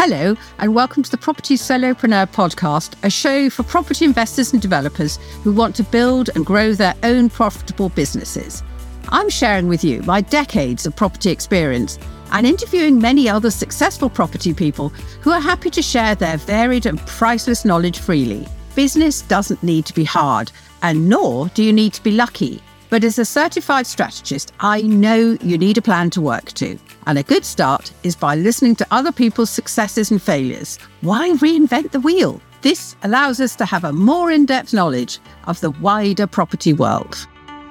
Hello, and welcome to the Property Solopreneur podcast, a show for property investors and developers who want to build and grow their own profitable businesses. I'm sharing with you my decades of property experience and interviewing many other successful property people who are happy to share their varied and priceless knowledge freely. Business doesn't need to be hard, and nor do you need to be lucky. But as a certified strategist, I know you need a plan to work to. And a good start is by listening to other people's successes and failures. Why reinvent the wheel? This allows us to have a more in-depth knowledge of the wider property world.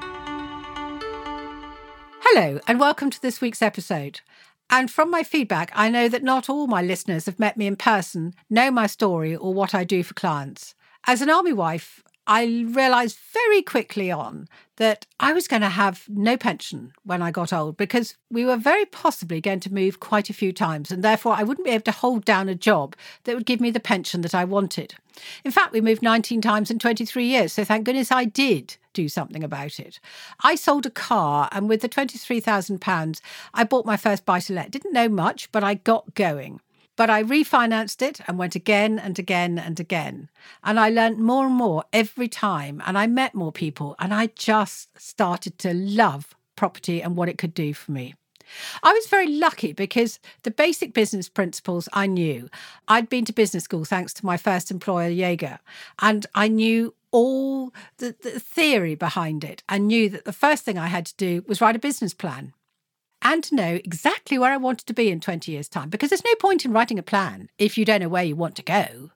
Hello, and welcome to this week's episode. And from my feedback, I know that not all my listeners have met me in person, know my story, or what I do for clients. As an army wife, I realised very quickly on that I was going to have no pension when I got old because we were very possibly going to move quite a few times, and therefore I wouldn't be able to hold down a job that would give me the pension that I wanted. In fact, we moved 19 times in 23 years, so thank goodness I did do something about it. I sold a car, and with the £23,000, I bought my first buy-to-let. Didn't know much, but I got going. But I refinanced it and went again and again and again. And I learned more and more every time. And I met more people. And I just started to love property and what it could do for me. I was very lucky because the basic business principles I knew. I'd been to business school thanks to my first employer, Jaeger. And I knew all the theory behind it. I knew that the first thing I had to do was write a business plan. And to know exactly where I wanted to be in 20 years' time, because there's no point in writing a plan if you don't know where you want to go.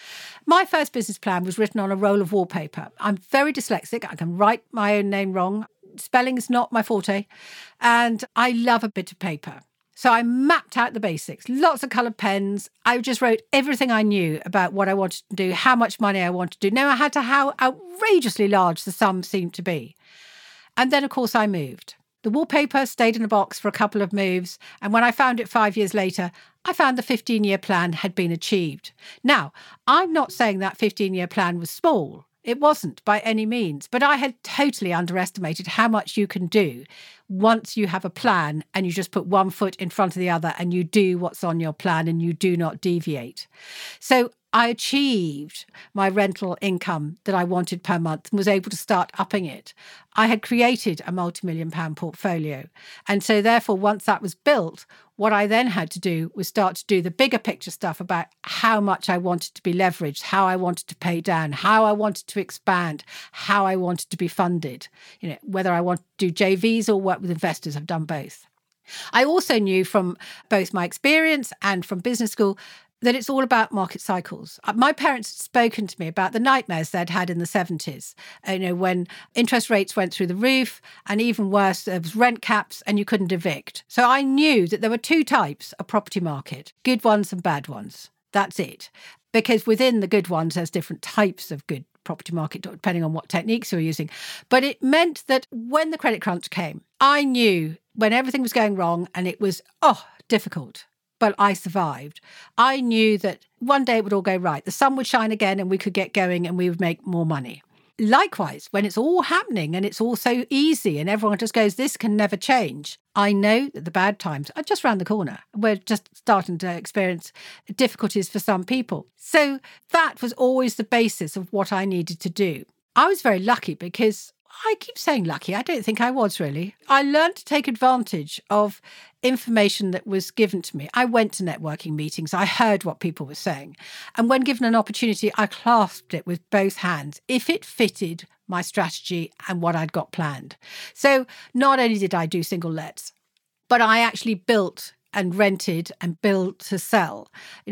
My first business plan was written on a roll of wallpaper. I'm very dyslexic. I can write my own name wrong. Spelling is not my forte. And I love a bit of paper. So I mapped out the basics, lots of coloured pens. I just wrote everything I knew about what I wanted to do, how much money I wanted to do, no matter how outrageously large the sum seemed to be. And then, of course, I moved. The wallpaper stayed in a box for a couple of moves, and when I found it 5 years later, I found the 15-year plan had been achieved. Now, I'm not saying that 15-year plan was small. It wasn't by any means, but I had totally underestimated how much you can do once you have a plan and you just put one foot in front of the other and you do what's on your plan and you do not deviate. So I achieved my rental income that I wanted per month and was able to start upping it. I had created a multi-million-pound portfolio. And so therefore, once that was built, what I then had to do was start to do the bigger picture stuff about how much I wanted to be leveraged, how I wanted to pay down, how I wanted to expand, how I wanted to be funded, whether I want to do JVs or work with investors. I've done both. I also knew from both my experience and from business school that it's all about market cycles. My parents had spoken to me about the nightmares they'd had in the 70s, when interest rates went through the roof, and even worse, there was rent caps and you couldn't evict. So I knew that there were two types of property market, good ones and bad ones. That's it. Because within the good ones, there's different types of good property market, depending on what techniques you're using. But it meant that when the credit crunch came, I knew when everything was going wrong and it was, difficult. But I survived. I knew that one day it would all go right. The sun would shine again and we could get going and we would make more money. Likewise, when it's all happening and it's all so easy and everyone just goes, this can never change, I know that the bad times are just around the corner. We're just starting to experience difficulties for some people. So that was always the basis of what I needed to do. I was very lucky because I keep saying lucky. I don't think I was really. I learned to take advantage of information that was given to me. I went to networking meetings. I heard what people were saying. And when given an opportunity, I clasped it with both hands if it fitted my strategy and what I'd got planned. So not only did I do single lets, but I actually built and rented and built to sell.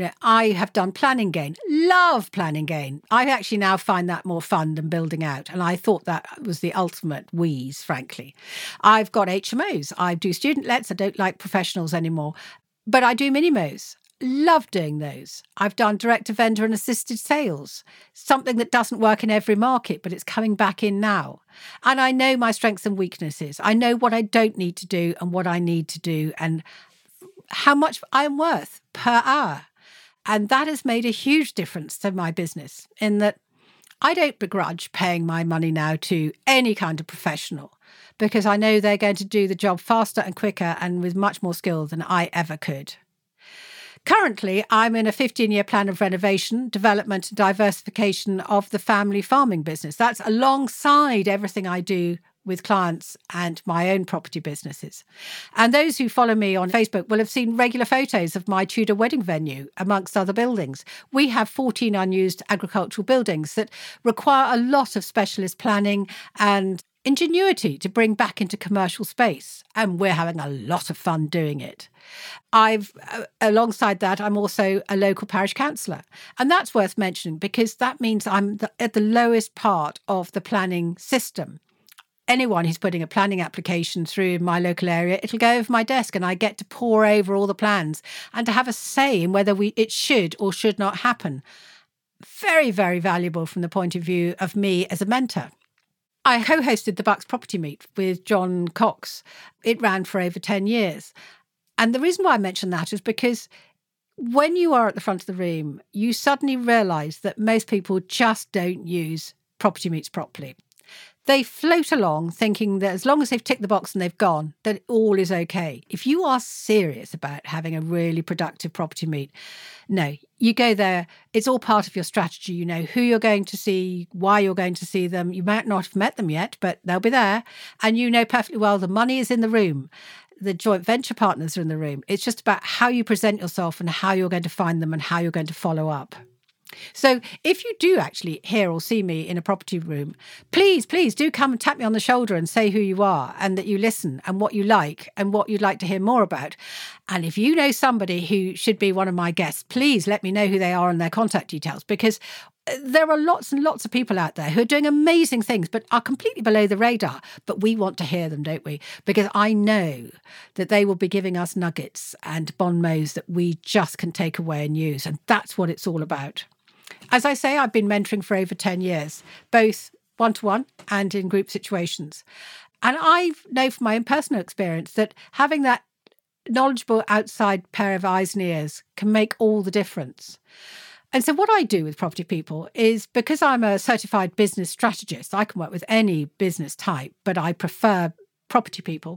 I have done planning gain, love planning gain. I actually now find that more fun than building out. And I thought that was the ultimate wheeze, frankly. I've got HMOs. I do student lets. I don't like professionals anymore, but I do mini-mos. Love doing those. I've done direct to vendor and assisted sales, something that doesn't work in every market, but it's coming back in now. And I know my strengths and weaknesses. I know what I don't need to do and what I need to do and how much I'm worth per hour. And that has made a huge difference to my business in that I don't begrudge paying my money now to any kind of professional because I know they're going to do the job faster and quicker and with much more skill than I ever could. Currently, I'm in a 15-year plan of renovation, development and diversification of the family farming business. That's alongside everything I do with clients and my own property businesses. And those who follow me on Facebook will have seen regular photos of my Tudor wedding venue, amongst other buildings. We have 14 unused agricultural buildings that require a lot of specialist planning and ingenuity to bring back into commercial space. And we're having a lot of fun doing it. Alongside that, I'm also a local parish councillor. And that's worth mentioning because that means I'm at the lowest part of the planning system. Anyone who's putting a planning application through my local area, it'll go over my desk and I get to pore over all the plans and to have a say in whether it should or should not happen. Very, very valuable from the point of view of me as a mentor. I co-hosted the Bucks Property Meet with John Cox. It ran for over 10 years. And the reason why I mention that is because when you are at the front of the room, you suddenly realise that most people just don't use property meets properly. They float along thinking that as long as they've ticked the box and they've gone, that all is okay. If you are serious about having a really productive property meet, no, you go there. It's all part of your strategy. You know who you're going to see, why you're going to see them. You might not have met them yet, but they'll be there. And you know perfectly well the money is in the room. The joint venture partners are in the room. It's just about how you present yourself and how you're going to find them and how you're going to follow up. So if you do actually hear or see me in a property room, please do come and tap me on the shoulder and say who you are and that you listen and what you like and what you'd like to hear more about. And if you know somebody who should be one of my guests, please let me know who they are and their contact details, because there are lots and lots of people out there who are doing amazing things but are completely below the radar. But we want to hear them, don't we? Because I know that they will be giving us nuggets and bon mots that we just can take away and use. And that's what it's all about. As I say, I've been mentoring for over 10 years, both one-to-one and in group situations. And I know from my own personal experience that having that knowledgeable outside pair of eyes and ears can make all the difference. And so what I do with property people is, because I'm a certified business strategist, I can work with any business type, but I prefer property people.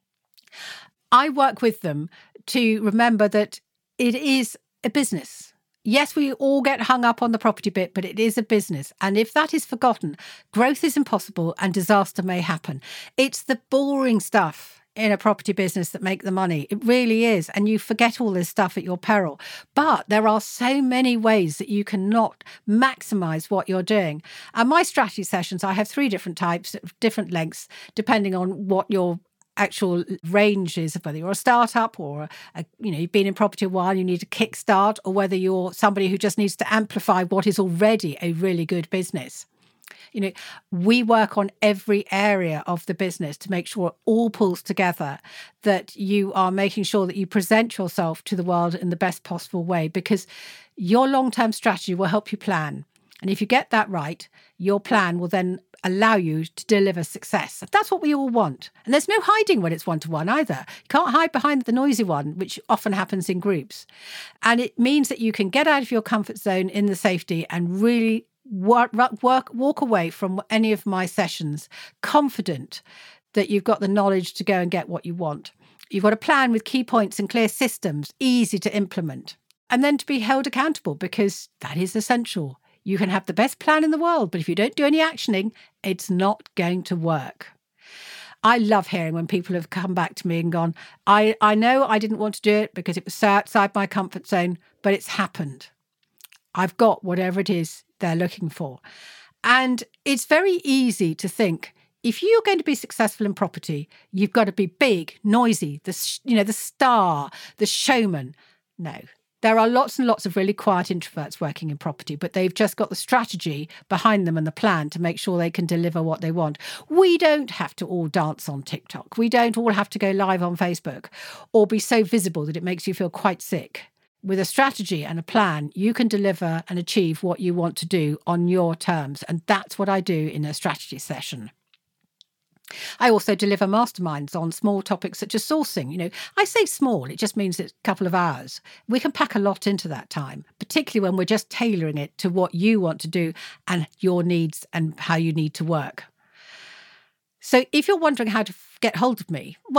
I work with them to remember that it is a business. Yes, we all get hung up on the property bit, but it is a business. And if that is forgotten, growth is impossible and disaster may happen. It's the boring stuff in a property business that make the money. It really is. And you forget all this stuff at your peril. But there are so many ways that you cannot maximize what you're doing. And my strategy sessions, I have 3 different types, different lengths, depending on what your actual range is, whether you're a startup or you've been in property a while, you need a kickstart, or whether you're somebody who just needs to amplify what is already a really good business. We work on every area of the business to make sure it all pulls together, that you are making sure that you present yourself to the world in the best possible way, because your long-term strategy will help you plan. And if you get that right, your plan will then allow you to deliver success. That's what we all want. And there's no hiding when it's one-to-one either. You can't hide behind the noisy one, which often happens in groups. And it means that you can get out of your comfort zone in the safety and really walk away from any of my sessions confident that you've got the knowledge to go and get what you want. You've got a plan with key points and clear systems, easy to implement. And then to be held accountable, because that is essential. You can have the best plan in the world, but if you don't do any actioning, it's not going to work. I love hearing when people have come back to me and gone, I know I didn't want to do it because it was so outside my comfort zone, but it's happened. I've got whatever it is they're looking for. And it's very easy to think, if you're going to be successful in property, you've got to be big, noisy, the star, the showman. No. There are lots and lots of really quiet introverts working in property, but they've just got the strategy behind them and the plan to make sure they can deliver what they want. We don't have to all dance on TikTok. We don't all have to go live on Facebook or be so visible that it makes you feel quite sick. With a strategy and a plan, you can deliver and achieve what you want to do on your terms. And that's what I do in a strategy session. I also deliver masterminds on small topics such as sourcing. I say small, it just means it's a couple of hours. We can pack a lot into that time, particularly when we're just tailoring it to what you want to do and your needs and how you need to work. So if you're wondering how to get hold of me, well,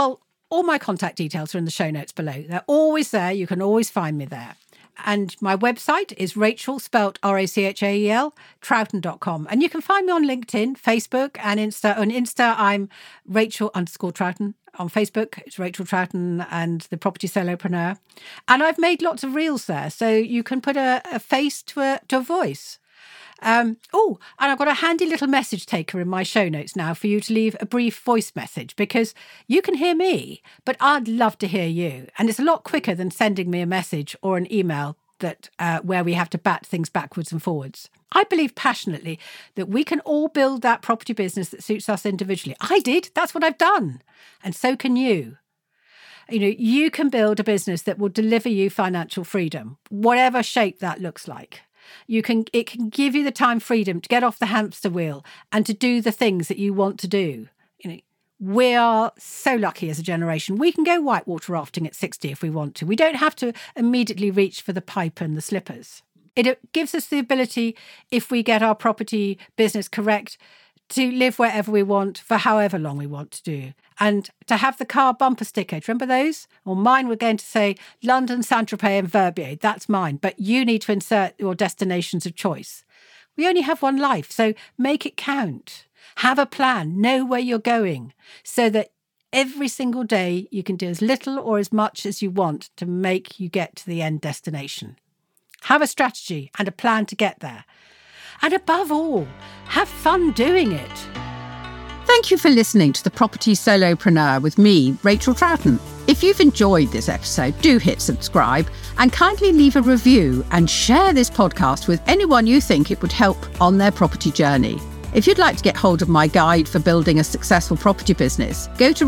All my contact details are in the show notes below. They're always there. You can always find me there. And my website is Rachel, spelt Rachel, Troughton.com. And you can find me on LinkedIn, Facebook, and Insta. On Insta, I'm Rachel_Troughton. On Facebook, it's Rachel Troughton and the Property Solopreneur. And I've made lots of reels there, so you can put a face to a voice. And I've got a handy little message taker in my show notes now for you to leave a brief voice message, because you can hear me, but I'd love to hear you. And it's a lot quicker than sending me a message or an email that where we have to bat things backwards and forwards. I believe passionately that we can all build that property business that suits us individually. I did. That's what I've done. And so can you. You can build a business that will deliver you financial freedom, whatever shape that looks like. It can give you the time freedom to get off the hamster wheel and to do the things that you want to do. We are so lucky as a generation. We can go whitewater rafting at 60 if we want to. We don't have to immediately reach for the pipe and the slippers. It gives us the ability, if we get our property business correct, to live wherever we want for however long we want to do. And to have the car bumper sticker, do you remember those? Or mine were going to say London, Saint-Tropez and Verbier. That's mine. But you need to insert your destinations of choice. We only have one life, so make it count. Have a plan. Know where you're going so that every single day you can do as little or as much as you want to make you get to the end destination. Have a strategy and a plan to get there. And above all, have fun doing it. Thank you for listening to The Property Solopreneur with me, Rachel Troughton. If you've enjoyed this episode, do hit subscribe and kindly leave a review and share this podcast with anyone you think it would help on their property journey. If you'd like to get hold of my guide for building a successful property business, go to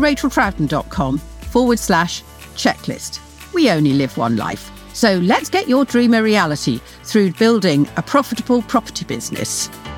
racheltroughton.com/checklist. We only live one life. So let's get your dream a reality through building a profitable property business.